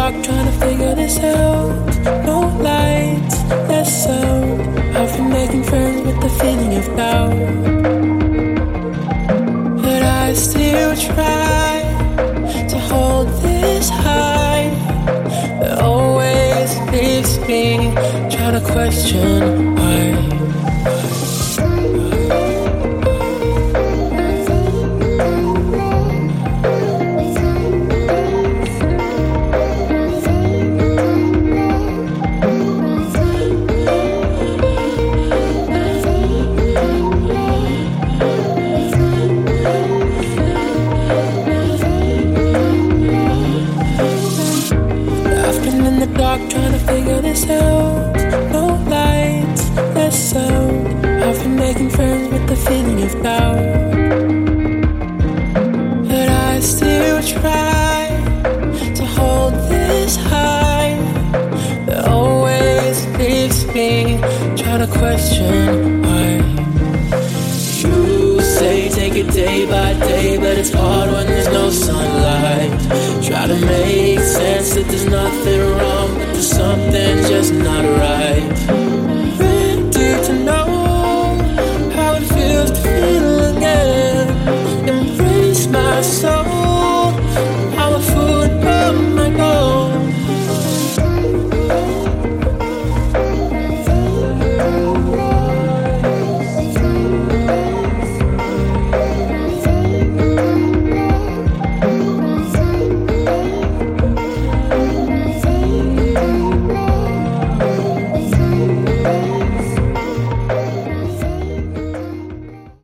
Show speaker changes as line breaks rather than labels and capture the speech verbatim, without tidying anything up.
dark trying to figure this out. No lights, less sound. I've been making friends with the feeling of doubt, but I still try to hold this high. But always leaves me trying to question why. Trying to figure this out. No lights, less sound. I've been making friends with the feeling of doubt, but I still try to hold this high. That always leaves me trying to question why. You say take it day by day, but it's hard when there's no sunlight. Try to make sense that there's nothing wrong, but there's something just not